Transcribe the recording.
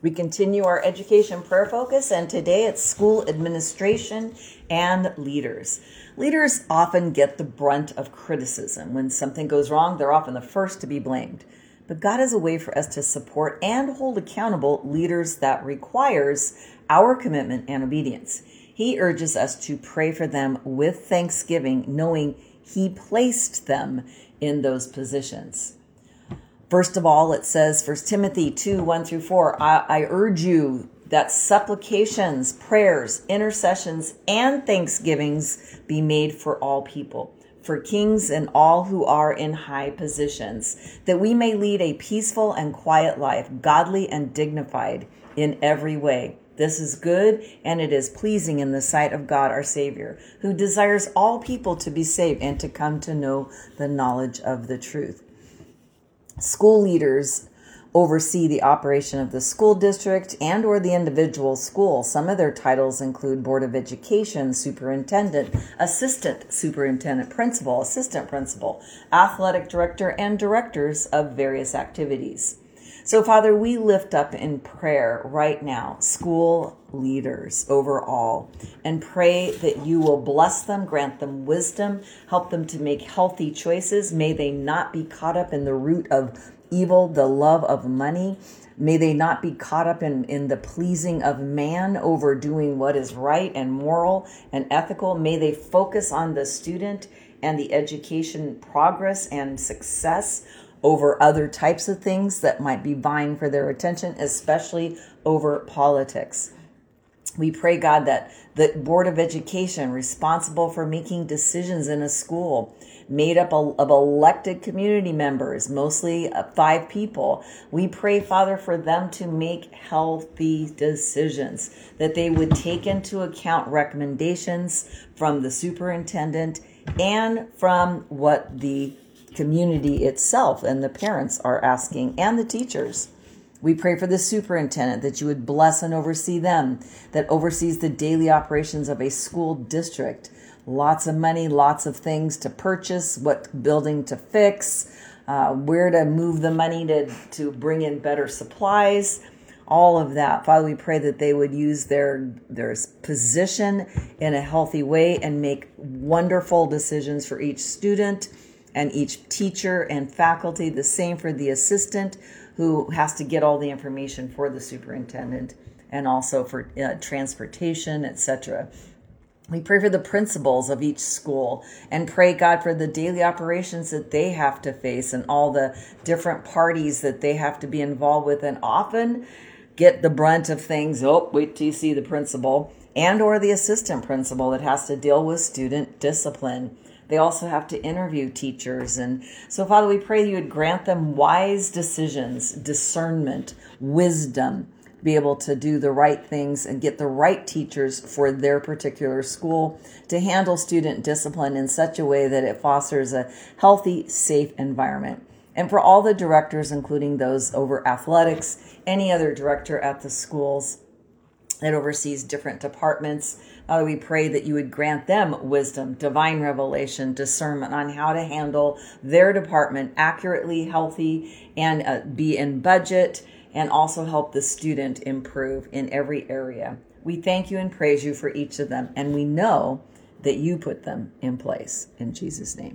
We continue our education prayer focus, and today it's school administration and leaders. Leaders often get the brunt of criticism. When something goes wrong, they're often the first to be blamed. But God has a way for us to support and hold accountable leaders that requires our commitment and obedience. He urges us to pray for them with thanksgiving, knowing He placed them in those positions. First of all, it says, 1 Timothy 2:1-4, I urge you that supplications, prayers, intercessions, and thanksgivings be made for all people, for kings and all who are in high positions, that we may lead a peaceful and quiet life, godly and dignified in every way. This is good, and it is pleasing in the sight of God our Savior, who desires all people to be saved and to come to know the knowledge of the truth. School leaders oversee the operation of the school district and or the individual school. Some of their titles include Board of Education, Superintendent, Assistant Superintendent, Principal, Assistant Principal, Athletic Director, and Directors of various activities. So, Father, we lift up in prayer right now school leaders overall and pray that you will bless them, grant them wisdom, help them to make healthy choices. May they not be caught up in the root of evil, the love of money. May they not be caught up in the pleasing of man over doing what is right and moral and ethical. May they focus on the student and the education progress and success over other types of things that might be vying for their attention, especially over politics. We pray, God, that the Board of Education responsible for making decisions in a school, made up of elected community members, mostly 5 people. We pray, Father, for them to make healthy decisions, that they would take into account recommendations from the superintendent and from what the community itself and the parents are asking, and the teachers. We pray for the superintendent that you would bless and oversee them, that oversees the daily operations of a school district. Lots of money, lots of things to purchase, what building to fix, where to move the money to bring in better supplies, all of that. Father, we pray that they would use their position in a healthy way and make wonderful decisions for each student and each teacher and faculty. The same for the assistant who has to get all the information for the superintendent and also for transportation, etc. We pray for the principals of each school and pray, God, for the daily operations that they have to face and all the different parties that they have to be involved with and often get the brunt of things. Oh, wait till you see the principal and or the assistant principal that has to deal with student discipline. They also have to interview teachers. And so, Father, we pray you would grant them wise decisions, discernment, wisdom, be able to do the right things and get the right teachers for their particular school to handle student discipline in such a way that it fosters a healthy, safe environment. And for all the directors, including those over athletics, any other director at the schools that oversees different departments, Father, we pray that you would grant them wisdom, divine revelation, discernment on how to handle their department accurately, healthy, and be in budget, and also help the student improve in every area. We thank you and praise you for each of them, and we know that you put them in place. In Jesus' name.